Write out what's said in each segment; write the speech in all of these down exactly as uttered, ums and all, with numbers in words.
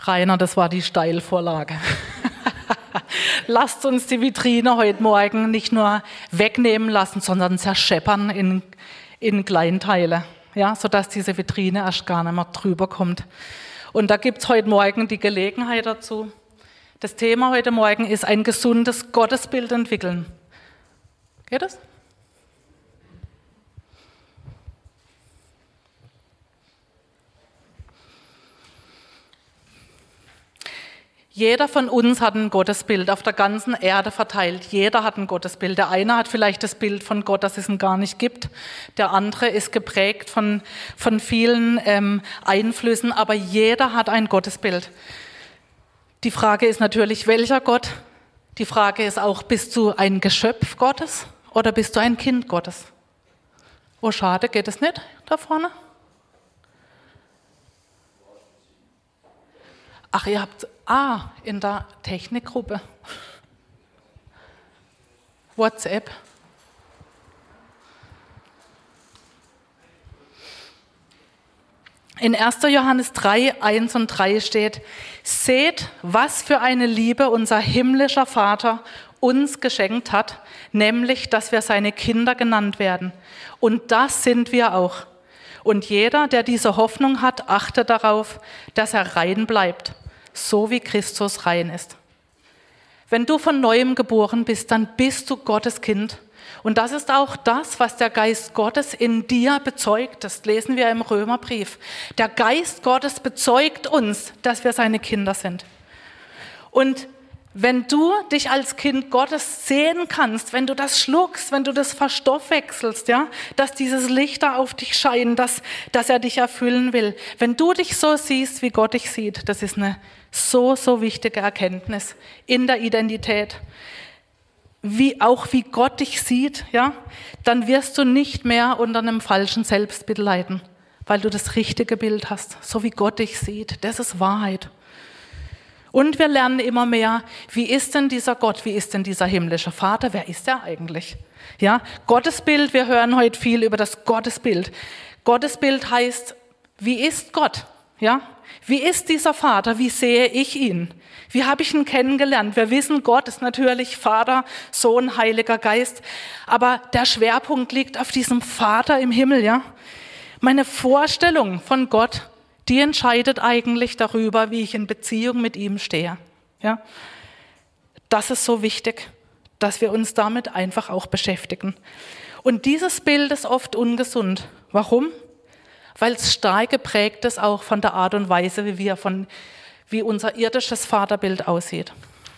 Rainer, das war die Steilvorlage. Lasst uns die Vitrine heute Morgen nicht nur wegnehmen lassen, sondern zerscheppern in, in Kleinteile, ja, sodass diese Vitrine erst gar nicht mehr drüber kommt. Und da gibt es heute Morgen die Gelegenheit dazu. Das Thema heute Morgen ist ein gesundes Gottesbild entwickeln. Geht das? Jeder von uns hat ein Gottesbild, auf der ganzen Erde verteilt. Jeder hat ein Gottesbild. Der eine hat vielleicht das Bild von Gott, dass es ihn gar nicht gibt. Der andere ist geprägt von, von vielen ähm, Einflüssen, aber jeder hat ein Gottesbild. Die Frage ist natürlich, welcher Gott? Die Frage ist auch, bist du ein Geschöpf Gottes oder bist du ein Kind Gottes? Oh, schade, geht es nicht da vorne? Ach, ihr habt, ah, in der Technikgruppe. WhatsApp. In erster Johannes drei, eins und drei steht, seht, was für eine Liebe unser himmlischer Vater uns geschenkt hat, nämlich, dass wir seine Kinder genannt werden. Und das sind wir auch. Und jeder, der diese Hoffnung hat, achtet darauf, dass er rein bleibt, so wie Christus rein ist. Wenn du von Neuem geboren bist, dann bist du Gottes Kind. Und das ist auch das, was der Geist Gottes in dir bezeugt. Das lesen wir im Römerbrief. Der Geist Gottes bezeugt uns, dass wir seine Kinder sind. Und wenn du dich als Kind Gottes sehen kannst, wenn du das schluckst, wenn du das verstoffwechselst, ja, dass dieses Licht da auf dich scheint, dass, dass er dich erfüllen will. Wenn du dich so siehst, wie Gott dich sieht, das ist eine so, so wichtige Erkenntnis in der Identität. Wie, auch wie Gott dich sieht, ja, dann wirst du nicht mehr unter einem falschen Selbstbild leiden, weil du das richtige Bild hast, so wie Gott dich sieht. Das ist Wahrheit. Und wir lernen immer mehr, wie ist denn dieser Gott, wie ist denn dieser himmlische Vater, wer ist er eigentlich? Ja, Gottesbild, wir hören heute viel über das Gottesbild. Gottesbild heißt, wie ist Gott? Ja, wie ist dieser Vater, wie sehe ich ihn? Wie habe ich ihn kennengelernt? Wir wissen, Gott ist natürlich Vater, Sohn, Heiliger Geist, aber der Schwerpunkt liegt auf diesem Vater im Himmel, ja? Meine Vorstellung von Gott, die entscheidet eigentlich darüber, wie ich in Beziehung mit ihm stehe. Ja? Das ist so wichtig, dass wir uns damit einfach auch beschäftigen. Und dieses Bild ist oft ungesund. Warum? Weil es stark geprägt ist auch von der Art und Weise, wie wir von, wie unser irdisches Vaterbild aussieht.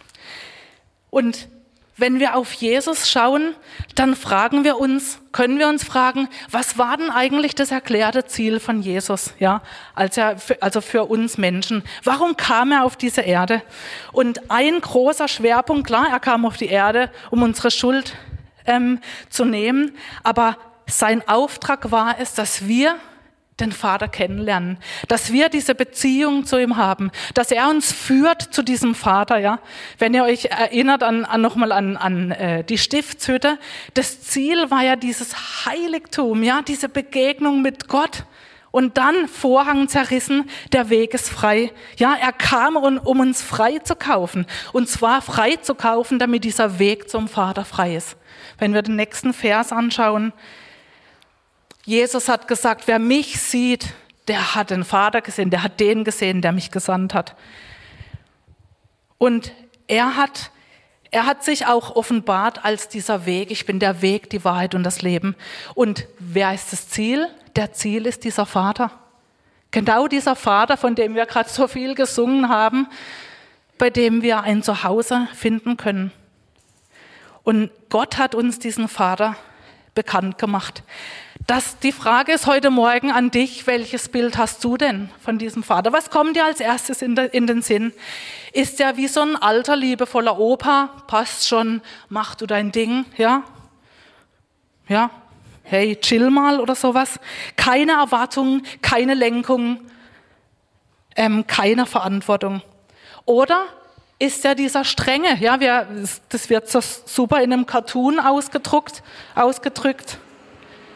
Und wenn wir auf Jesus schauen, dann fragen wir uns, können wir uns fragen, was war denn eigentlich das erklärte Ziel von Jesus, ja, als er, also für uns Menschen? Warum kam er auf diese Erde? Und ein großer Schwerpunkt, klar, er kam auf die Erde, um unsere Schuld ähm, zu nehmen, aber sein Auftrag war es, dass wir den Vater kennenlernen, dass wir diese Beziehung zu ihm haben, dass er uns führt zu diesem Vater, ja. Wenn ihr euch erinnert an, an nochmal an, an äh, die Stiftshütte, das Ziel war ja dieses Heiligtum, ja, diese Begegnung mit Gott. Und dann Vorhang zerrissen, der Weg ist frei. Ja, er kam, um, um uns frei zu kaufen. Und zwar frei zu kaufen, damit dieser Weg zum Vater frei ist. Wenn wir den nächsten Vers anschauen, Jesus hat gesagt, wer mich sieht, der hat den Vater gesehen, der hat den gesehen, der mich gesandt hat. Und er hat, er hat sich auch offenbart als dieser Weg. Ich bin der Weg, die Wahrheit und das Leben. Und wer ist das Ziel? Der Ziel ist dieser Vater. Genau dieser Vater, von dem wir gerade so viel gesungen haben, bei dem wir ein Zuhause finden können. Und Gott hat uns diesen Vater bekannt gemacht. Das, die Frage ist heute Morgen an dich, welches Bild hast du denn von diesem Vater? Was kommt dir als erstes in, de, in den Sinn? Ist er wie so ein alter, liebevoller Opa? Passt schon, mach du dein Ding, ja? Ja, hey, chill mal oder sowas. Keine Erwartungen, keine Lenkung, ähm, keine Verantwortung. Oder ist er dieser Strenge? Ja, wir, das wird so super in einem Cartoon ausgedruckt, ausgedrückt.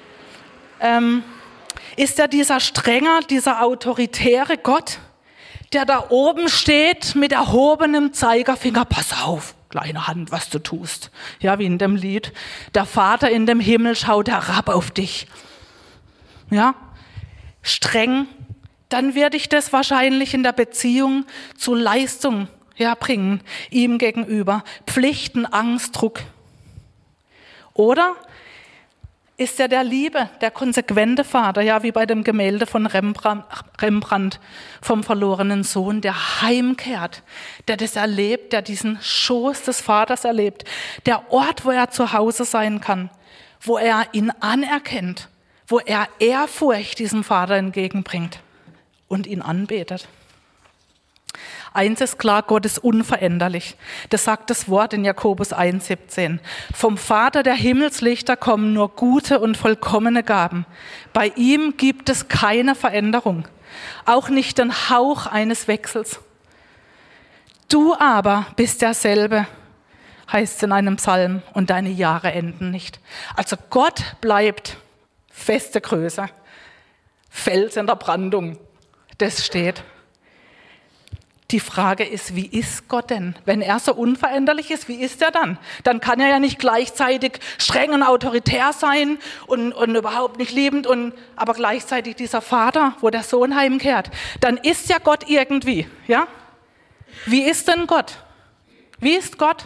Ähm, ist er dieser Strenger, dieser autoritäre Gott, der da oben steht mit erhobenem Zeigefinger, pass auf, kleine Hand, was du tust. Ja, wie in dem Lied. Der Vater in dem Himmel schaut herab auf dich. Ja, streng, dann werde ich das wahrscheinlich in der Beziehung zu Leistung ja, bringen, ihm gegenüber. Pflichten, Angst, Druck. Oder ist er der Liebe, der konsequente Vater, ja, wie bei dem Gemälde von Rembrandt, Rembrandt vom verlorenen Sohn, der heimkehrt, der das erlebt, der diesen Schoß des Vaters erlebt, der Ort, wo er zu Hause sein kann, wo er ihn anerkennt, wo er Ehrfurcht diesem Vater entgegenbringt und ihn anbetet. Eins ist klar, Gott ist unveränderlich. Das sagt das Wort in Jakobus eins siebzehn. Vom Vater der Himmelslichter kommen nur gute und vollkommene Gaben. Bei ihm gibt es keine Veränderung, auch nicht den Hauch eines Wechsels. Du aber bist derselbe, heißt es in einem Psalm, und deine Jahre enden nicht. Also Gott bleibt feste Größe, Fels in der Brandung, das steht. Die Frage ist, wie ist Gott denn? Wenn er so unveränderlich ist, wie ist er dann? Dann kann er ja nicht gleichzeitig streng und autoritär sein und, und überhaupt nicht liebend, und, aber gleichzeitig dieser Vater, wo der Sohn heimkehrt. Dann ist ja Gott irgendwie. Ja? Wie ist denn Gott? Wie ist Gott?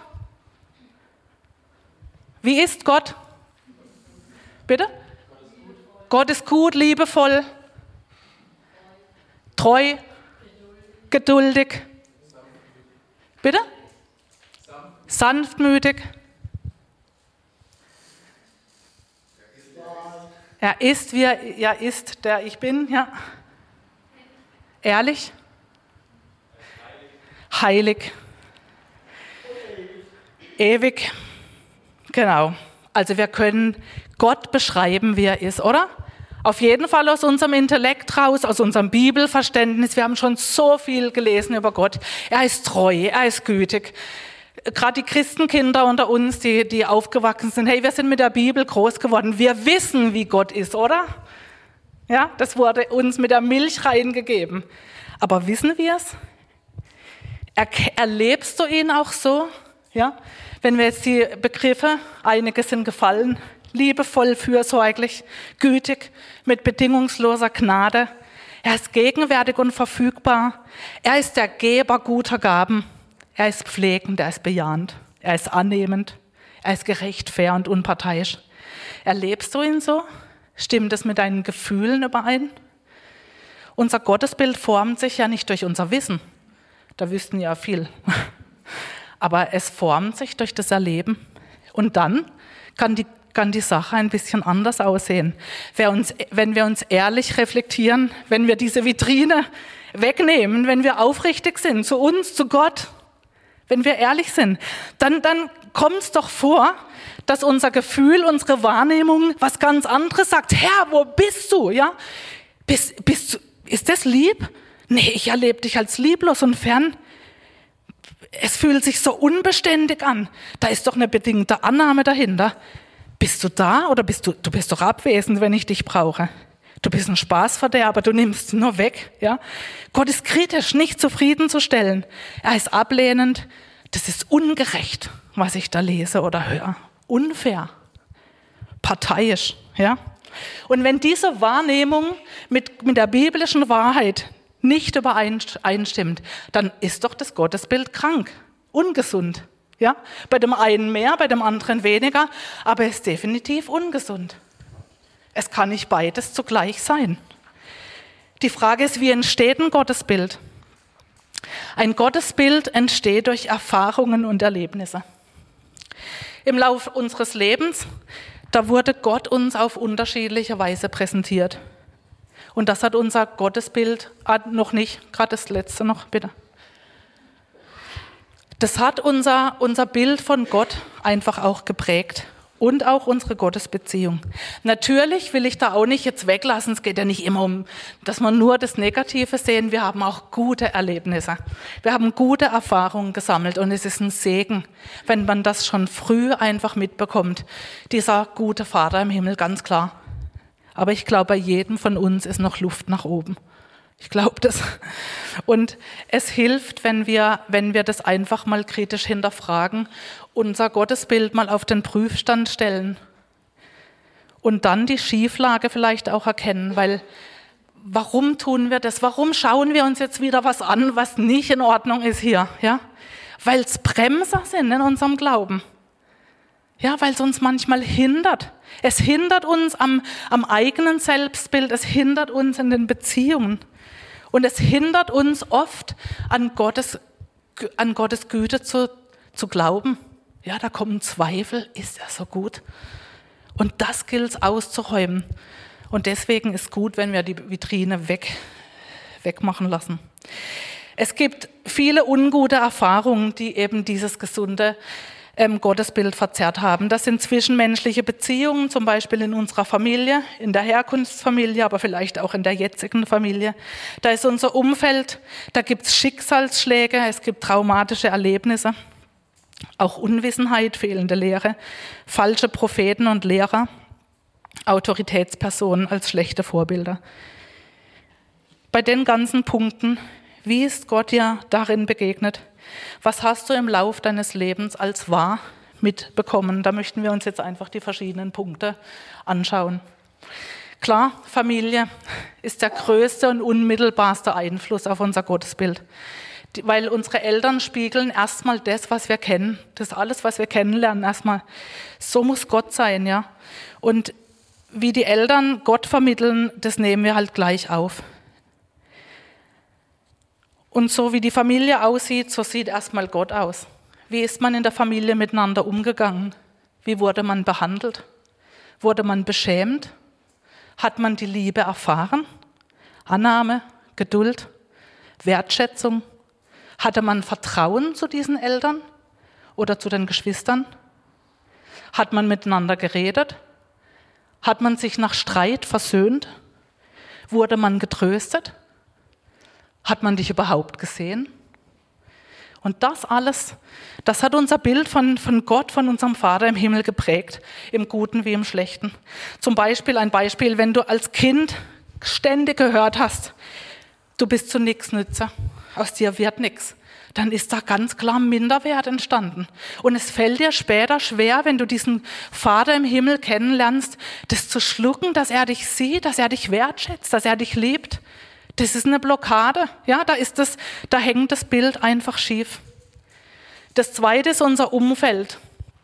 Wie ist Gott? Bitte? Gott ist gut, liebevoll, treu, geduldig. Bitte? Sanftmütig. Er ist, wie er ja ist, der ich bin. Ja. Ehrlich. Heilig. Ewig. Genau. Also wir können Gott beschreiben, wie er ist, oder? Auf jeden Fall aus unserem Intellekt raus, aus unserem Bibelverständnis. Wir haben schon so viel gelesen über Gott. Er ist treu, er ist gütig. Gerade die Christenkinder unter uns, die, die aufgewachsen sind, hey, wir sind mit der Bibel groß geworden. Wir wissen, wie Gott ist, oder? Ja, das wurde uns mit der Milch reingegeben. Aber wissen wir es? Er, erlebst du ihn auch so? Ja? Wenn wir jetzt die Begriffe, einige sind gefallen, liebevoll, fürsorglich, gütig, mit bedingungsloser Gnade. Er ist gegenwärtig und verfügbar. Er ist der Geber guter Gaben. Er ist pflegend, er ist bejahend. Er ist annehmend. Er ist gerecht, fair und unparteiisch. Erlebst du ihn so? Stimmt es mit deinen Gefühlen überein? Unser Gottesbild formt sich ja nicht durch unser Wissen. Da wüssten ja viel. Aber es formt sich durch das Erleben. Und dann kann die kann die Sache ein bisschen anders aussehen. Wer uns, wenn wir uns ehrlich reflektieren, wenn wir diese Vitrine wegnehmen, wenn wir aufrichtig sind zu uns, zu Gott, wenn wir ehrlich sind, dann, dann kommt es doch vor, dass unser Gefühl, unsere Wahrnehmung was ganz anderes sagt. Herr, wo bist du? Ja? Bist, bist du, ist das lieb? Nee, ich erlebe dich als lieblos und fern. Es fühlt sich so unbeständig an. Da ist doch eine bedingte Annahme dahinter. Bist du da oder bist du, du bist doch abwesend, wenn ich dich brauche. Du bist ein Spaßverderber, du nimmst nur weg. Ja? Gott ist kritisch, nicht zufriedenzustellen. Er ist ablehnend. Das ist ungerecht, was ich da lese oder höre. Unfair, parteiisch. Ja? Und wenn diese Wahrnehmung mit, mit der biblischen Wahrheit nicht übereinstimmt, dann ist doch das Gottesbild krank, ungesund. Ja, bei dem einen mehr, bei dem anderen weniger, aber es ist definitiv ungesund. Es kann nicht beides zugleich sein. Die Frage ist, wie entsteht ein Gottesbild? Ein Gottesbild entsteht durch Erfahrungen und Erlebnisse. Im Laufe unseres Lebens, da wurde Gott uns auf unterschiedliche Weise präsentiert. Und das hat unser Gottesbild noch nicht, gerade das letzte noch, bitte. Das hat unser, unser Bild von Gott einfach auch geprägt und auch unsere Gottesbeziehung. Natürlich will ich da auch nicht jetzt weglassen, es geht ja nicht immer um, dass wir nur das Negative sehen, wir haben auch gute Erlebnisse. Wir haben gute Erfahrungen gesammelt und es ist ein Segen, wenn man das schon früh einfach mitbekommt. Dieser gute Vater im Himmel, ganz klar. Aber ich glaube, bei jedem von uns ist noch Luft nach oben. Ich glaube das. Und es hilft, wenn wir, wenn wir das einfach mal kritisch hinterfragen, unser Gottesbild mal auf den Prüfstand stellen und dann die Schieflage vielleicht auch erkennen, weil warum tun wir das? Warum schauen wir uns jetzt wieder was an, was nicht in Ordnung ist hier? Ja? Weil es Bremser sind in unserem Glauben. Ja, weil es uns manchmal hindert. Es hindert uns am, am eigenen Selbstbild, es hindert uns in den Beziehungen. Und es hindert uns oft, an Gottes, an Gottes Güte zu, zu glauben. Ja, da kommen Zweifel, ist er so gut? Und das gilt es auszuräumen. Und deswegen ist gut, wenn wir die Vitrine weg, wegmachen lassen. Es gibt viele ungute Erfahrungen, die eben dieses gesunde ähm, Gottesbild verzerrt haben. Das sind zwischenmenschliche Beziehungen, zum Beispiel in unserer Familie, in der Herkunftsfamilie, aber vielleicht auch in der jetzigen Familie. Da ist unser Umfeld, da gibt es Schicksalsschläge, es gibt traumatische Erlebnisse, auch Unwissenheit, fehlende Lehre, falsche Propheten und Lehrer, Autoritätspersonen als schlechte Vorbilder. Bei den ganzen Punkten, wie ist Gott dir darin begegnet? Was hast du im Lauf deines Lebens als wahr mitbekommen? Da möchten wir uns jetzt einfach die verschiedenen Punkte anschauen. Klar, Familie ist der größte und unmittelbarste Einfluss auf unser Gottesbild. Weil unsere Eltern spiegeln erstmal das, was wir kennen. Das ist alles, was wir kennenlernen erstmal. So muss Gott sein, ja. Und wie die Eltern Gott vermitteln, das nehmen wir halt gleich auf. Und so wie die Familie aussieht, so sieht erstmal Gott aus. Wie ist man in der Familie miteinander umgegangen? Wie wurde man behandelt? Wurde man beschämt? Hat man die Liebe erfahren? Annahme, Geduld, Wertschätzung? Hatte man Vertrauen zu diesen Eltern oder zu den Geschwistern? Hat man miteinander geredet? Hat man sich nach Streit versöhnt? Wurde man getröstet? Hat man dich überhaupt gesehen? Und das alles, das hat unser Bild von, von Gott, von unserem Vater im Himmel geprägt, im Guten wie im Schlechten. Zum Beispiel ein Beispiel, wenn du als Kind ständig gehört hast, du bist zu nichts nütze, aus dir wird nichts, dann ist da ganz klar Minderwert entstanden. Und es fällt dir später schwer, wenn du diesen Vater im Himmel kennenlernst, das zu schlucken, dass er dich sieht, dass er dich wertschätzt, dass er dich liebt. Das ist eine Blockade, ja, da ist das, da hängt das Bild einfach schief. Das zweite ist unser Umfeld.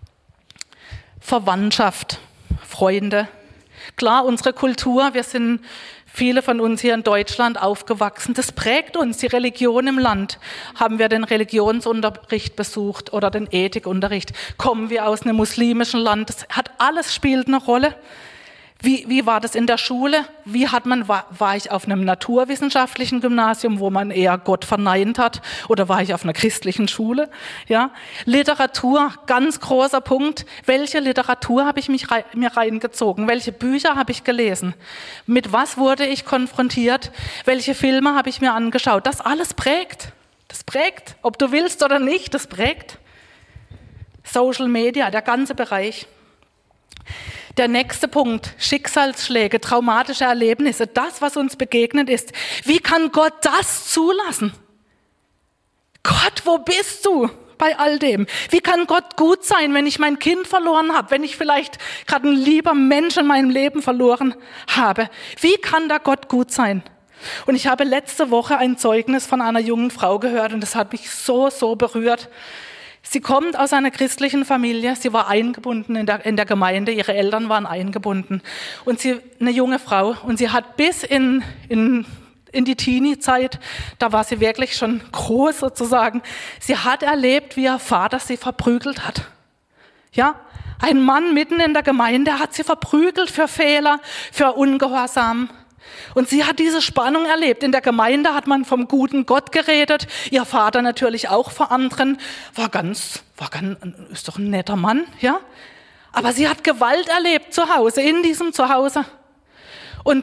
Verwandtschaft, Freunde. Klar, unsere Kultur, wir sind viele von uns hier in Deutschland aufgewachsen, das prägt uns, die Religion im Land. Haben wir den Religionsunterricht besucht oder den Ethikunterricht? Kommen wir aus einem muslimischen Land? Das hat alles, spielt eine Rolle. Wie, wie war das in der Schule? Wie hat man, war, war ich auf einem naturwissenschaftlichen Gymnasium, wo man eher Gott verneint hat? Oder war ich auf einer christlichen Schule? Ja. Literatur, ganz großer Punkt. Welche Literatur habe ich mich rei- mir reingezogen? Welche Bücher habe ich gelesen? Mit was wurde ich konfrontiert? Welche Filme habe ich mir angeschaut? Das alles prägt. Das prägt. Ob du willst oder nicht, das prägt. Social Media, der ganze Bereich. Der nächste Punkt, Schicksalsschläge, traumatische Erlebnisse, das, was uns begegnet ist. Wie kann Gott das zulassen? Gott, wo bist du bei all dem? Wie kann Gott gut sein, wenn ich mein Kind verloren habe, wenn ich vielleicht gerade einen lieben Mensch in meinem Leben verloren habe? Wie kann da Gott gut sein? Und ich habe letzte Woche ein Zeugnis von einer jungen Frau gehört und das hat mich so, so berührt. Sie kommt aus einer christlichen Familie, sie war eingebunden in der, in der Gemeinde, ihre Eltern waren eingebunden. Und sie, eine junge Frau, und sie hat bis in, in, in die Teenie-Zeit, da war sie wirklich schon groß sozusagen, sie hat erlebt, wie ihr Vater sie verprügelt hat. Ja, ein Mann mitten in der Gemeinde hat sie verprügelt für Fehler, für Ungehorsam. Und sie hat diese Spannung erlebt. In der Gemeinde hat man vom guten Gott geredet. Ihr Vater natürlich auch vor anderen. War ganz, war ganz, ist doch ein netter Mann, ja. Aber sie hat Gewalt erlebt zu Hause, in diesem Zuhause. Und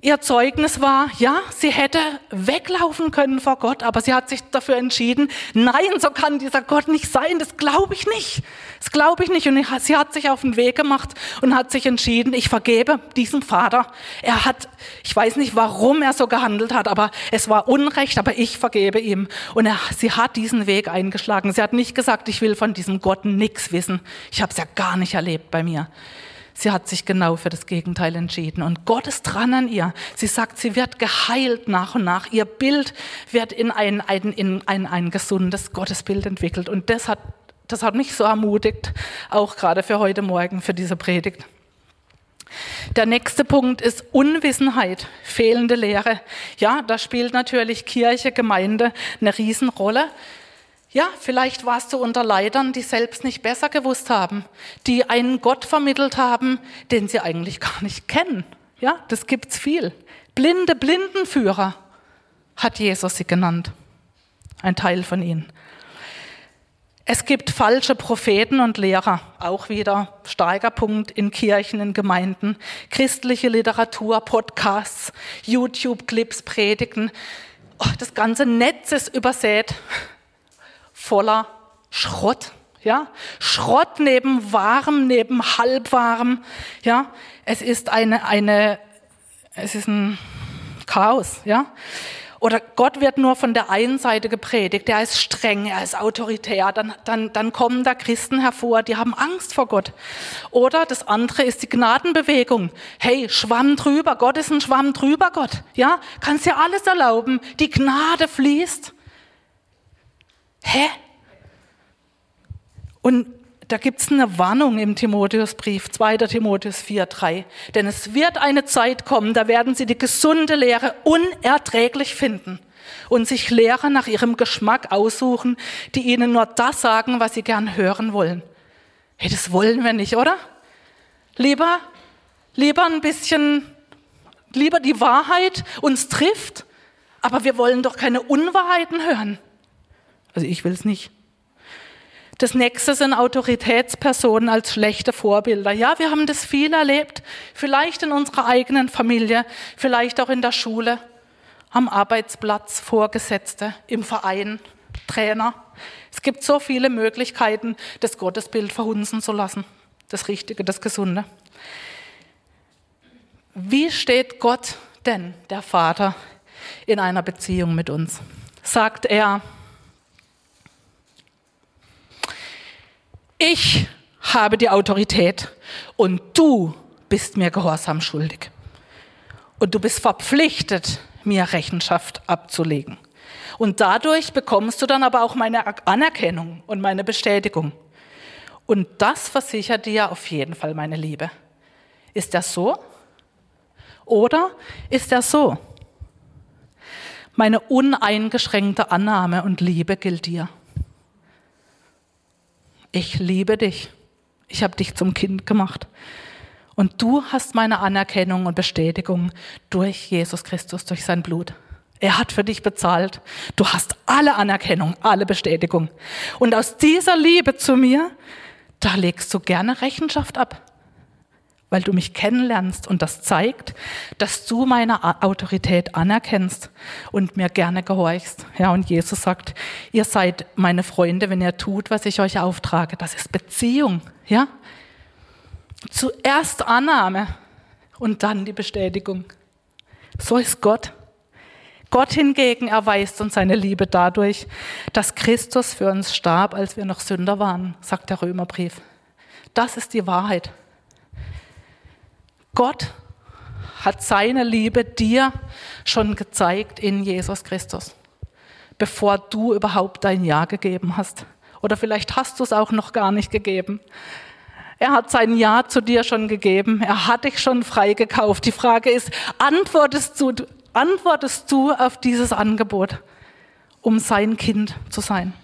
Ihr Zeugnis war, ja, sie hätte weglaufen können vor Gott, aber sie hat sich dafür entschieden, nein, so kann dieser Gott nicht sein, das glaube ich nicht. Das glaube ich nicht. Und sie hat sich auf den Weg gemacht und hat sich entschieden, ich vergebe diesem Vater. Er hat, ich weiß nicht, warum er so gehandelt hat, aber es war Unrecht, aber ich vergebe ihm. Und er, sie hat diesen Weg eingeschlagen. Sie hat nicht gesagt, ich will von diesem Gott nichts wissen. Ich habe es ja gar nicht erlebt bei mir. Sie hat sich genau für das Gegenteil entschieden. Und Gott ist dran an ihr. Sie sagt, sie wird geheilt nach und nach. Ihr Bild wird in ein, ein, in ein, ein gesundes Gottesbild entwickelt. Und das hat, das hat mich so ermutigt, auch gerade für heute Morgen, für diese Predigt. Der nächste Punkt ist Unwissenheit, fehlende Lehre. Ja, da spielt natürlich Kirche, Gemeinde eine Riesenrolle. Ja, vielleicht warst du unter Leitern, die selbst nicht besser gewusst haben, die einen Gott vermittelt haben, den sie eigentlich gar nicht kennen. Ja, das gibt's viel. Blinde Blindenführer hat Jesus sie genannt. Ein Teil von ihnen. Es gibt falsche Propheten und Lehrer, auch wieder starker Punkt in Kirchen, in Gemeinden. Christliche Literatur, Podcasts, YouTube-Clips, Predigten. Oh, das ganze Netz ist übersät. Voller Schrott, ja, Schrott neben Wahrem, neben Halbwahrem, ja, es ist eine, eine, es ist ein Chaos, ja, oder Gott wird nur von der einen Seite gepredigt, er ist streng, er ist autoritär, dann, dann, dann kommen da Christen hervor, die haben Angst vor Gott, oder das andere ist die Gnadenbewegung, hey, Schwamm drüber, Gott ist ein Schwamm drüber, Gott, ja, kannst dir alles erlauben, die Gnade fließt. Hä? Und da gibt es eine Warnung im Timotheusbrief, zweiter Timotheus vier, drei. Denn es wird eine Zeit kommen, da werden sie die gesunde Lehre unerträglich finden und sich Lehrer nach ihrem Geschmack aussuchen, die ihnen nur das sagen, was sie gern hören wollen. Hey, das wollen wir nicht, oder? Lieber, lieber ein bisschen, lieber die Wahrheit uns trifft, aber wir wollen doch keine Unwahrheiten hören. Also ich will es nicht. Das nächste sind Autoritätspersonen als schlechte Vorbilder. Ja, wir haben das viel erlebt, vielleicht in unserer eigenen Familie, vielleicht auch in der Schule, am Arbeitsplatz, Vorgesetzte, im Verein, Trainer. Es gibt so viele Möglichkeiten, das Gottesbild verhunzen zu lassen, das Richtige, das Gesunde. Wie steht Gott denn, der Vater, in einer Beziehung mit uns? Sagt er, ich habe die Autorität und du bist mir Gehorsam schuldig. Und du bist verpflichtet, mir Rechenschaft abzulegen. Und dadurch bekommst du dann aber auch meine Anerkennung und meine Bestätigung. Und das versichert dir auf jeden Fall meine Liebe. Ist das so? Oder ist das so? Meine uneingeschränkte Annahme und Liebe gilt dir. Ich liebe dich. Ich habe dich zum Kind gemacht. Und du hast meine Anerkennung und Bestätigung durch Jesus Christus, durch sein Blut. Er hat für dich bezahlt. Du hast alle Anerkennung, alle Bestätigung. Und aus dieser Liebe zu mir, da legst du gerne Rechenschaft ab, weil du mich kennenlernst und das zeigt, dass du meine Autorität anerkennst und mir gerne gehorchst. Ja, und Jesus sagt, ihr seid meine Freunde, wenn ihr tut, was ich euch auftrage. Das ist Beziehung, ja? Zuerst Annahme und dann die Bestätigung. So ist Gott. Gott hingegen erweist uns seine Liebe dadurch, dass Christus für uns starb, als wir noch Sünder waren, sagt der Römerbrief. Das ist die Wahrheit. Gott hat seine Liebe dir schon gezeigt in Jesus Christus, bevor du überhaupt dein Ja gegeben hast. Oder vielleicht hast du es auch noch gar nicht gegeben. Er hat sein Ja zu dir schon gegeben. Er hat dich schon freigekauft. Die Frage ist, antwortest du, antwortest du auf dieses Angebot, um sein Kind zu sein?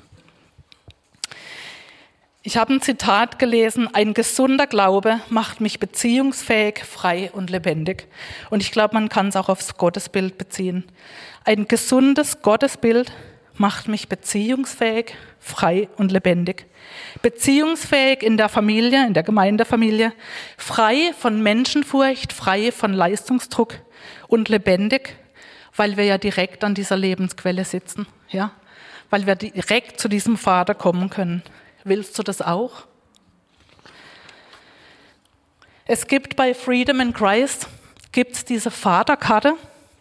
Ich habe ein Zitat gelesen, ein gesunder Glaube macht mich beziehungsfähig, frei und lebendig. Und ich glaube, man kann es auch aufs Gottesbild beziehen. Ein gesundes Gottesbild macht mich beziehungsfähig, frei und lebendig. Beziehungsfähig in der Familie, in der Gemeindefamilie, frei von Menschenfurcht, frei von Leistungsdruck, und lebendig, weil wir ja direkt an dieser Lebensquelle sitzen, ja? Weil wir direkt zu diesem Vater kommen können. Willst du das auch? Es gibt bei Freedom in Christ gibt's diese Vaterkarte.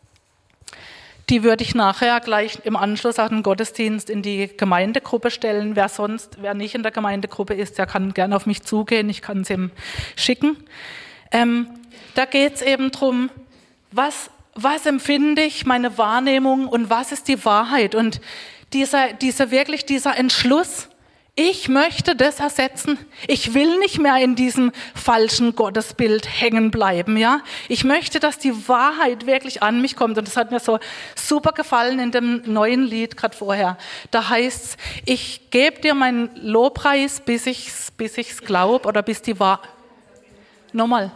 Die würde ich nachher gleich im Anschluss an den Gottesdienst in die Gemeindegruppe stellen. Wer sonst, wer nicht in der Gemeindegruppe ist, der kann gerne auf mich zugehen. Ich kann es ihm schicken. Ähm, da geht es eben darum, was, was empfinde ich, meine Wahrnehmung und was ist die Wahrheit. Und dieser, dieser wirklich dieser Entschluss, ich möchte das ersetzen. Ich will nicht mehr in diesem falschen Gottesbild hängen bleiben, ja. Ich möchte, dass die Wahrheit wirklich an mich kommt. Und das hat mir so super gefallen in dem neuen Lied gerade vorher. Da heißt es, ich gebe dir meinen Lobpreis, bis ich's, bis ich's glaube oder bis die Wahrheit. Nochmal.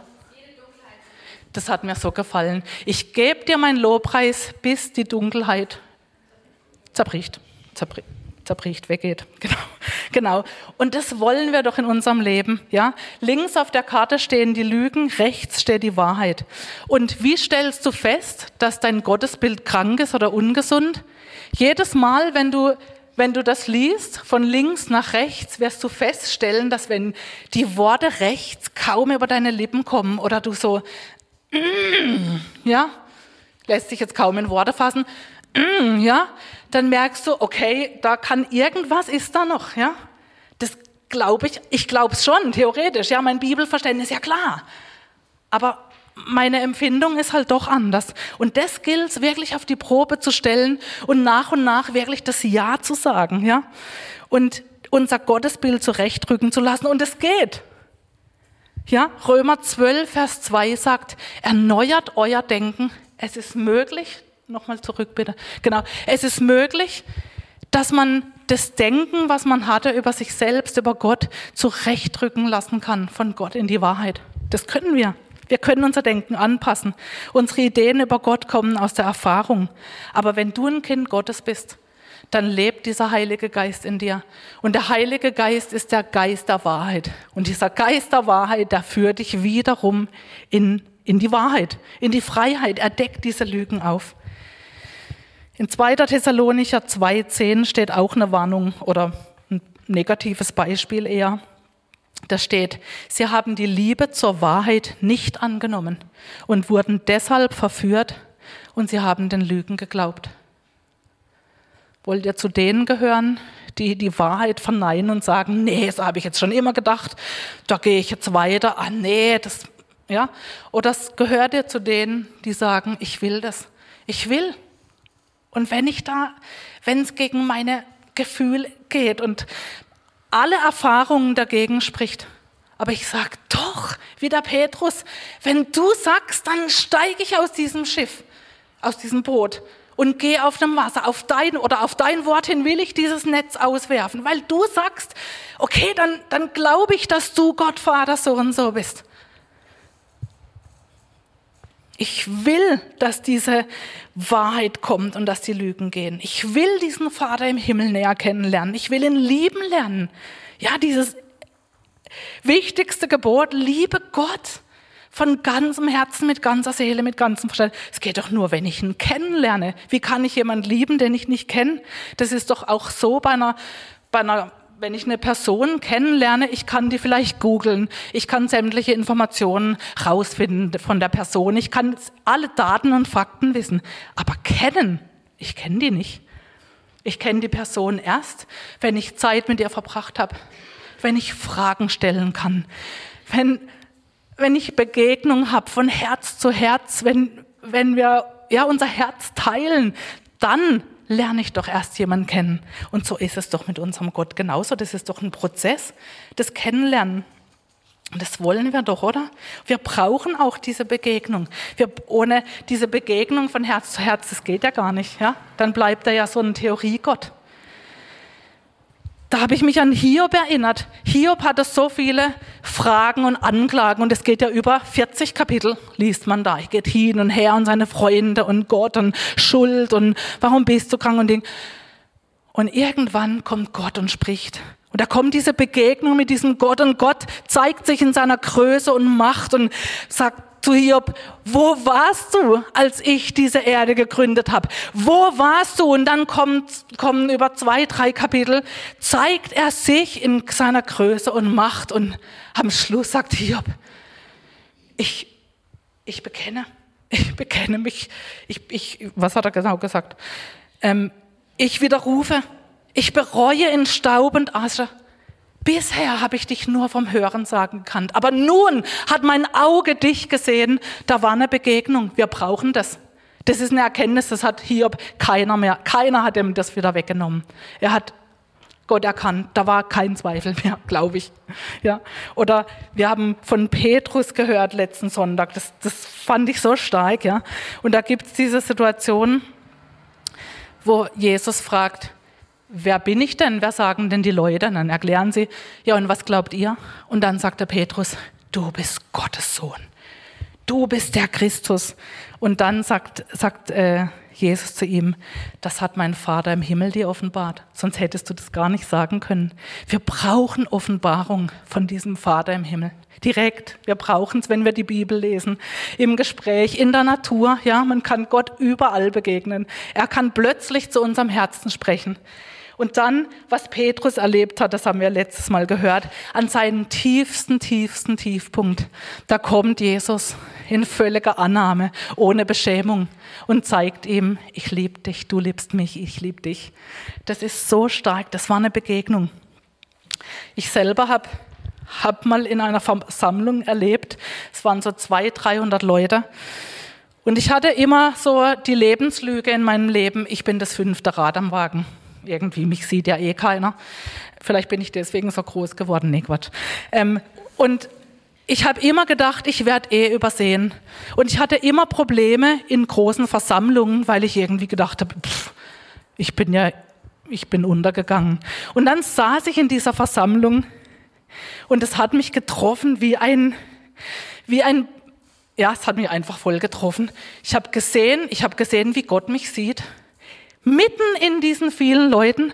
Das hat mir so gefallen. Ich gebe dir meinen Lobpreis, bis die Dunkelheit zerbricht. Zerbricht. zerbricht, weggeht. Genau. Genau. Und das wollen wir doch in unserem Leben. Ja? Links auf der Karte stehen die Lügen, rechts steht die Wahrheit. Und wie stellst du fest, dass dein Gottesbild krank ist oder ungesund? Jedes Mal, wenn du, wenn du das liest, von links nach rechts, wirst du feststellen, dass wenn die Worte rechts kaum über deine Lippen kommen oder du so, mm, ja, lässt sich jetzt kaum in Worte fassen, mm, ja, dann merkst du, okay, da kann irgendwas, ist da noch, ja. Das glaube ich, ich glaube es schon, theoretisch, ja, mein Bibelverständnis, ja klar. Aber meine Empfindung ist halt doch anders. Und das gilt es wirklich auf die Probe zu stellen und nach und nach wirklich das Ja zu sagen, ja. Und unser Gottesbild zurechtrücken zu lassen. Und es geht. Ja, Römer zwölf, Vers zwei sagt, erneuert euer Denken. Es ist möglich, nochmal zurück bitte. Genau. Es ist möglich, dass man das Denken, was man hatte über sich selbst, über Gott, zurechtrücken lassen kann von Gott in die Wahrheit. Das können wir. Wir können unser Denken anpassen. Unsere Ideen über Gott kommen aus der Erfahrung. Aber wenn du ein Kind Gottes bist, dann lebt dieser Heilige Geist in dir. Und der Heilige Geist ist der Geist der Wahrheit. Und dieser Geist der Wahrheit, der führt dich wiederum in, in die Wahrheit, in die Freiheit. Er deckt diese Lügen auf. In zweiter Thessalonicher zwei zehn steht auch eine Warnung oder ein negatives Beispiel eher. Da steht, sie haben die Liebe zur Wahrheit nicht angenommen und wurden deshalb verführt und sie haben den Lügen geglaubt. Wollt ihr zu denen gehören, die die Wahrheit verneinen und sagen, nee, das habe ich jetzt schon immer gedacht, da gehe ich jetzt weiter, ah nee, das, ja. Oder gehört ihr zu denen, die sagen, ich will das, ich will. Und wenn ich da, wenn es gegen meine Gefühle geht und alle Erfahrungen dagegen spricht, aber ich sage doch, wie der Petrus, wenn du sagst, dann steige ich aus diesem Schiff, aus diesem Boot und gehe auf dem Wasser, auf dein oder auf dein Wort hin will ich dieses Netz auswerfen, weil du sagst, okay, dann, dann glaube ich, dass du Gott, Vater, so und so bist. Ich will, dass diese Wahrheit kommt und dass die Lügen gehen. Ich will diesen Vater im Himmel näher kennenlernen. Ich will ihn lieben lernen. Ja, dieses wichtigste Gebot, liebe Gott von ganzem Herzen, mit ganzer Seele, mit ganzem Verstand. Es geht doch nur, wenn ich ihn kennenlerne. Wie kann ich jemanden lieben, den ich nicht kenne? Das ist doch auch so bei einer, bei einer wenn ich eine Person kennenlerne, ich kann die vielleicht googeln, ich kann sämtliche Informationen rausfinden von der Person, ich kann alle Daten und Fakten wissen, aber kennen, ich kenne die nicht. Ich kenne die Person erst, wenn ich Zeit mit ihr verbracht habe, wenn ich Fragen stellen kann, wenn, wenn ich Begegnung habe von Herz zu Herz, wenn, wenn wir ja, unser Herz teilen, dann lerne ich doch erst jemanden kennen. Und so ist es doch mit unserem Gott genauso. Das ist doch ein Prozess, das Kennenlernen. Und das wollen wir doch, oder? Wir brauchen auch diese Begegnung. Wir, ohne diese Begegnung von Herz zu Herz, das geht ja gar nicht. Ja? Dann bleibt er ja so ein Theoriegott. Da habe ich mich an Hiob erinnert. Hiob hatte so viele Fragen und Anklagen und es geht ja über vierzig Kapitel, liest man da. Er geht hin und her und seine Freunde und Gott und Schuld und warum bist du krank und Ding. Und irgendwann kommt Gott und spricht. Und da kommt diese Begegnung mit diesem Gott und Gott zeigt sich in seiner Größe und Macht und sagt, zu Hiob, wo warst du, als ich diese Erde gegründet habe? Wo warst du? Und dann kommt, kommen über zwei, drei Kapitel, zeigt er sich in seiner Größe und Macht. Und am Schluss sagt Hiob, ich, ich bekenne, ich bekenne mich, ich, ich, was hat er genau gesagt? Ähm, ich widerrufe, ich bereue in Staub und Asche. Bisher habe ich dich nur vom Hörensagen gekannt, aber nun hat mein Auge dich gesehen. Da war eine Begegnung. Wir brauchen das. Das ist eine Erkenntnis, das hat Hiob keiner mehr. Keiner hat ihm das wieder weggenommen. Er hat Gott erkannt. Da war kein Zweifel mehr, glaube ich. Ja. Oder wir haben von Petrus gehört letzten Sonntag. Das, das fand ich so stark. Ja. Und da gibt es diese Situation, wo Jesus fragt, wer bin ich denn? Wer sagen denn die Leute? Und dann erklären sie, ja, und was glaubt ihr? Und dann sagt der Petrus, du bist Gottes Sohn. Du bist der Christus. Und dann sagt, sagt äh, Jesus zu ihm, das hat mein Vater im Himmel dir offenbart. Sonst hättest du das gar nicht sagen können. Wir brauchen Offenbarung von diesem Vater im Himmel. Direkt. Wir brauchen es, wenn wir die Bibel lesen, im Gespräch, in der Natur. Ja, man kann Gott überall begegnen. Er kann plötzlich zu unserem Herzen sprechen. Und dann, was Petrus erlebt hat, das haben wir letztes Mal gehört, an seinen tiefsten, tiefsten Tiefpunkt, da kommt Jesus in völliger Annahme, ohne Beschämung und zeigt ihm, ich liebe dich, du liebst mich, ich liebe dich. Das ist so stark, das war eine Begegnung. Ich selber habe hab mal in einer Versammlung erlebt, es waren so zweihundert, dreihundert Leute, und ich hatte immer so die Lebenslüge in meinem Leben, ich bin das fünfte Rad am Wagen. Irgendwie, mich sieht ja eh keiner. Vielleicht bin ich deswegen so groß geworden. Nee, Quatsch. Ähm, und ich habe immer gedacht, ich werde eh übersehen. Und ich hatte immer Probleme in großen Versammlungen, weil ich irgendwie gedacht habe, pff, ich bin ja, ich bin untergegangen. Und dann saß ich in dieser Versammlung und es hat mich getroffen wie ein, wie ein, ja, es hat mich einfach voll getroffen. Ich habe gesehen, ich habe gesehen, wie Gott mich sieht. Mitten in diesen vielen Leuten.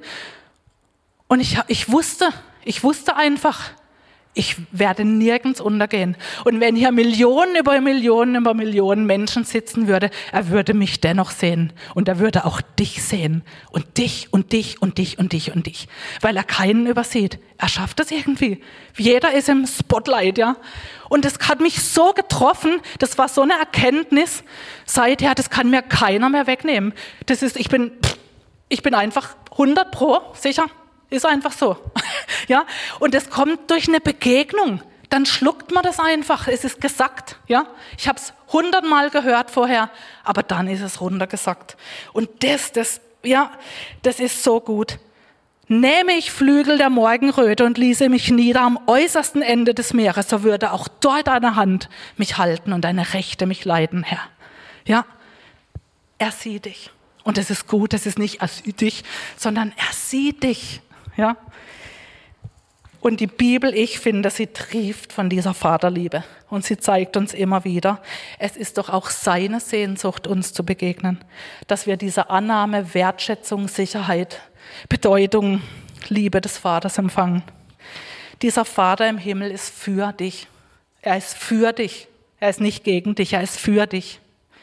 Und ich, ich wusste, ich wusste einfach, ich werde nirgends untergehen. Und wenn hier Millionen über Millionen über Millionen Menschen sitzen würde, er würde mich dennoch sehen. Und er würde auch dich sehen. Und dich und dich und dich und dich und dich. Weil er keinen übersieht. Er schafft es irgendwie. Jeder ist im Spotlight, ja. Und das hat mich so getroffen, das war so eine Erkenntnis, seither, das kann mir keiner mehr wegnehmen. Das ist, ich bin, ich bin einfach hundert Pro sicher, ist einfach so. Ja? Und das kommt durch eine Begegnung, dann schluckt man das einfach, es ist gesagt. Ja? Ich habe es hundertmal gehört vorher, aber dann ist es runtergesagt. Und das, das, ja, das ist so gut. Nähme ich Flügel der Morgenröte und ließe mich nieder am äußersten Ende des Meeres, so würde auch dort deine Hand mich halten und deine Rechte mich leiten, Herr. Ja, er sieht dich. Und es ist gut, es ist nicht, er sieht dich, sondern er sieht dich. Ja. Und die Bibel, ich finde, sie trieft von dieser Vaterliebe. Und sie zeigt uns immer wieder, es ist doch auch seine Sehnsucht, uns zu begegnen. Dass wir diese Annahme, Wertschätzung, Sicherheit, Bedeutung, Liebe des Vaters empfangen. Dieser Vater im Himmel ist für dich. Er ist für dich. Er ist nicht gegen dich, er ist für dich.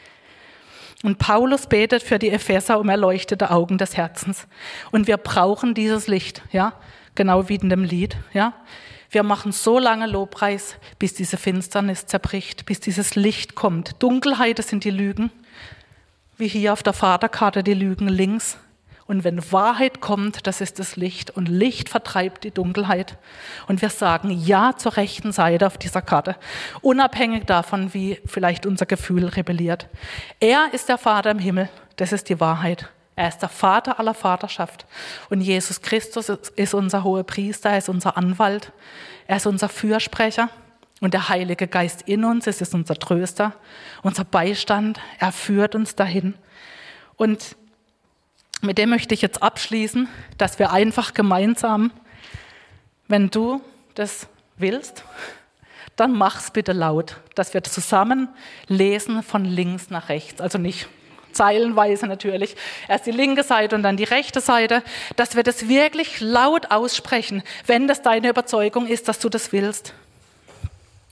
Und Paulus betet für die Epheser um erleuchtete Augen des Herzens. Und wir brauchen dieses Licht, ja, genau wie in dem Lied, ja. Wir machen so lange Lobpreis, bis diese Finsternis zerbricht, bis dieses Licht kommt. Dunkelheit, das sind die Lügen, wie hier auf der Vaterkarte die Lügen links. Und wenn Wahrheit kommt, das ist das Licht. Und Licht vertreibt die Dunkelheit. Und wir sagen Ja zur rechten Seite auf dieser Karte. Unabhängig davon, wie vielleicht unser Gefühl rebelliert. Er ist der Vater im Himmel. Das ist die Wahrheit. Er ist der Vater aller Vaterschaft. Und Jesus Christus ist unser Hohepriester. Er ist unser Anwalt. Er ist unser Fürsprecher. Und der Heilige Geist in uns, es ist unser Tröster, unser Beistand. Er führt uns dahin. Und mit dem möchte ich jetzt abschließen, dass wir einfach gemeinsam, wenn du das willst, dann mach's bitte laut, dass wir zusammen lesen von links nach rechts, also nicht zeilenweise natürlich, erst die linke Seite und dann die rechte Seite, dass wir das wirklich laut aussprechen, wenn das deine Überzeugung ist, dass du das willst.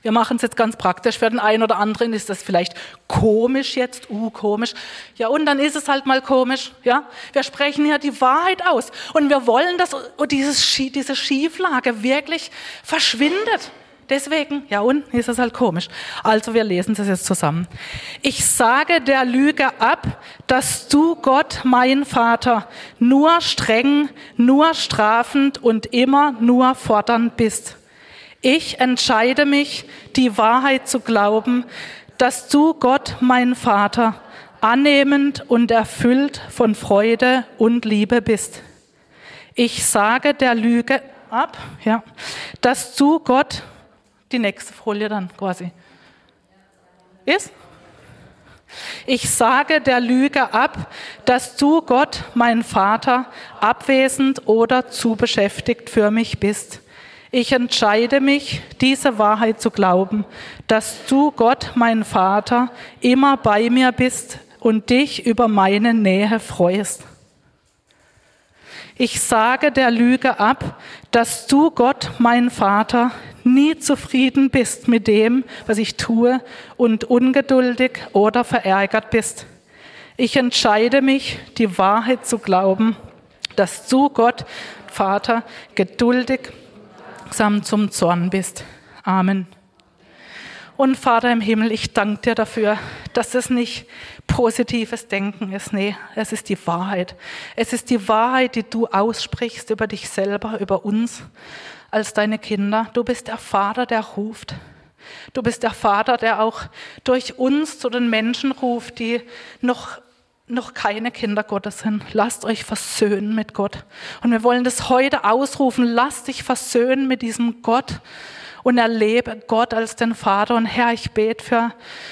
Wir machen es jetzt ganz praktisch. Für den einen oder anderen ist das vielleicht komisch jetzt, uh, komisch. Ja, und dann ist es halt mal komisch. Ja, wir sprechen hier die Wahrheit aus und wir wollen, dass dieses, diese Schieflage wirklich verschwindet. Deswegen, ja und, ist es halt komisch. Also wir lesen das jetzt zusammen. Ich sage der Lüge ab, dass du, Gott, mein Vater, nur streng, nur strafend und immer nur fordernd bist. Ich entscheide mich, die Wahrheit zu glauben, dass du, Gott, mein Vater, annehmend und erfüllt von Freude und Liebe bist. Ich sage der Lüge ab, ja, dass du, Gott, die nächste Folie dann quasi. Ist? Ich sage der Lüge ab, dass du, Gott, mein Vater, abwesend oder zu beschäftigt für mich bist. Ich entscheide mich, diese Wahrheit zu glauben, dass du, Gott, mein Vater, immer bei mir bist und dich über meine Nähe freust. Ich sage der Lüge ab, dass du, Gott, mein Vater, nie zufrieden bist mit dem, was ich tue und ungeduldig oder verärgert bist. Ich entscheide mich, die Wahrheit zu glauben, dass du, Gott, Vater, geduldig zum Zorn bist. Amen. Und Vater im Himmel, ich danke dir dafür, dass es nicht positives Denken ist. Nee, es ist die Wahrheit. Es ist die Wahrheit, die du aussprichst über dich selber, über uns als deine Kinder. Du bist der Vater, der ruft. Du bist der Vater, der auch durch uns zu den Menschen ruft, die noch, noch keine Kinder Gottes sind. Lasst euch versöhnen mit Gott. Und wir wollen das heute ausrufen. Lasst dich versöhnen mit diesem Gott und erlebe Gott als den Vater. Und Herr, ich bete für,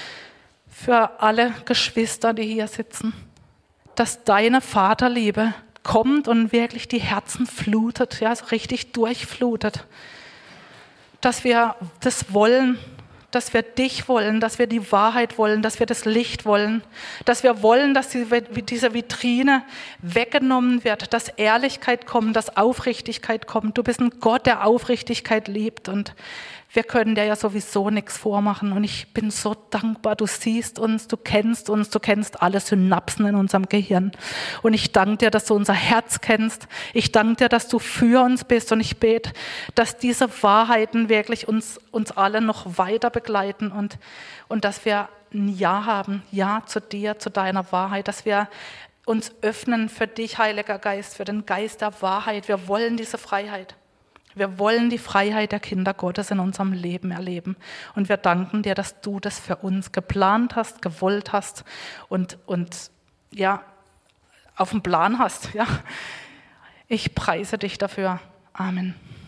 für alle Geschwister, die hier sitzen, dass deine Vaterliebe kommt und wirklich die Herzen flutet, ja, so richtig durchflutet. Dass wir das wollen, dass wir dich wollen, dass wir die Wahrheit wollen, dass wir das Licht wollen, dass wir wollen, dass diese Vitrine weggenommen wird, dass Ehrlichkeit kommt, dass Aufrichtigkeit kommt. Du bist ein Gott, der Aufrichtigkeit liebt und wir können dir ja sowieso nichts vormachen und ich bin so dankbar, du siehst uns, du kennst uns, du kennst alle Synapsen in unserem Gehirn und ich danke dir, dass du unser Herz kennst, ich danke dir, dass du für uns bist und ich bete, dass diese Wahrheiten wirklich uns, uns alle noch weiter begleiten und, und dass wir ein Ja haben, Ja zu dir, zu deiner Wahrheit, dass wir uns öffnen für dich, Heiliger Geist, für den Geist der Wahrheit, wir wollen diese Freiheit. Wir wollen die Freiheit der Kinder Gottes in unserem Leben erleben. Und wir danken dir, dass du das für uns geplant hast, gewollt hast und, und ja, auf dem Plan hast. Ja. Ich preise dich dafür. Amen.